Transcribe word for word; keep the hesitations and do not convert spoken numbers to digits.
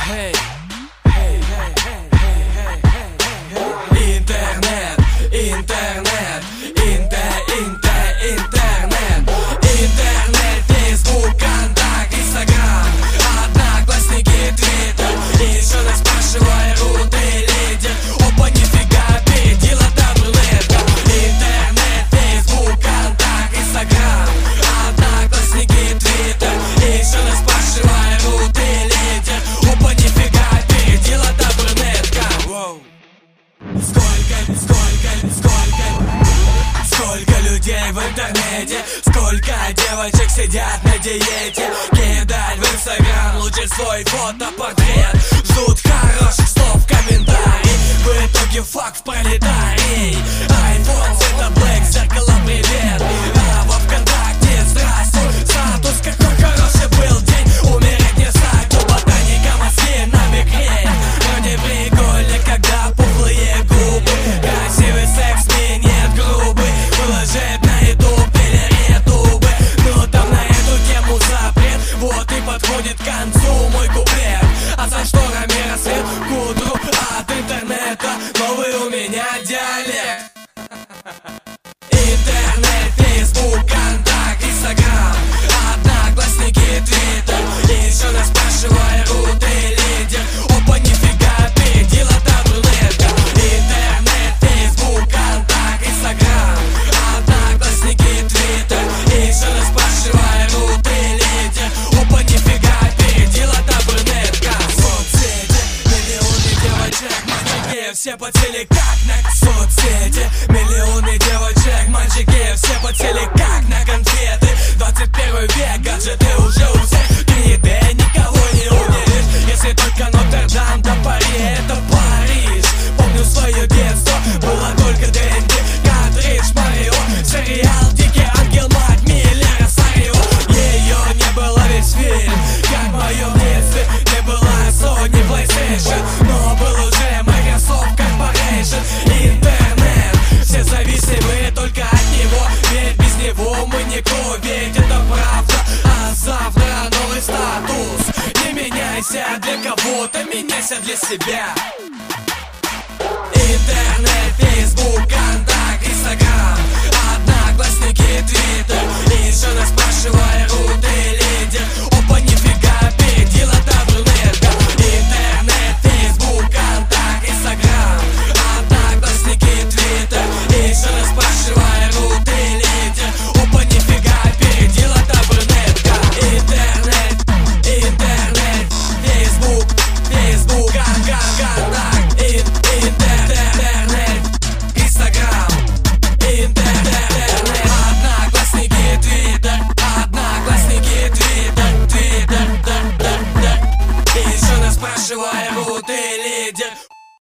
Hey, hey, hey, hey, hey, hey, hey. Интернет, интернет, интер, интер, интернет, интернет, Facebook, Контакт, Инстаграм, Одноклассники, Твиттер. И еще нас спрашивают, ты лидер. Опа, нифига, победила таблетка. Интернет, Facebook, Контакт, Инстаграм, Одноклассники, Твиттер. И еще нас спрашивают, ты лидер. Опа, нифига, победила таблетка. Сколько, сколько, сколько, сколько людей в интернете, сколько девочек сидят на диете. Кидать в Инстаграм лучше свой фотопортрет. Ждут хороших слов в комментарии. В итоге факт в пролетарий. Айфон, цвета блэк, зеркало, привет. А во ВКонтакте здравствуй. Статус, какой хороший был день. Умереть не стать, у ботаника мозги намекней. Вроде прикольно, когда пухлые губы. Красивый секс, минет грубый. Выложить на ютуб или ютубы. Но там на эту тему запрет. Вот и подходит к концу мой куплет. А за шторами рассвет к утру. От интернета новый у меня диалект. Интернет, Facebook, Контакт, Инстаграм, Одноклассники, Твиттер. И еще нас спрашивают, ты лидер. Опа, нифига, победила таблетка. Интернет, Facebook, Контакт, Инстаграм, Одноклассники, Твиттер. И еще нас спрашивают, ты лидер. Опа, нифига, победила таблетка. Соцсети, миллионы девочек, мальчики, все подсели как на соцсети. Миллионы девочек, мальчики, все подсели как на конфеты. Двадцать первый век, гаджеты уже у всех. три дэ никого не удивишь. Если только Нотр-Дам до Пари, это Париж. Помню свое детство, было только Дэнди, картридж, Марио, сериал Дикий ангел, мать Миллера, Сарио. Ее не было весь фильм, как в моем детстве. Не было Sony, PlayStation, но был уже Microsoft Corporation. Интернет, все зависимы только от него. Ведь без него мы никто, ведь это правда. А завтра новый статус. Не меняйся для кого-то, меняйся для себя. Интернет, Facebook, Контакт, Инстаграм, Одноклассники, Твиттер. И еще нас спрашивают, ты лидер.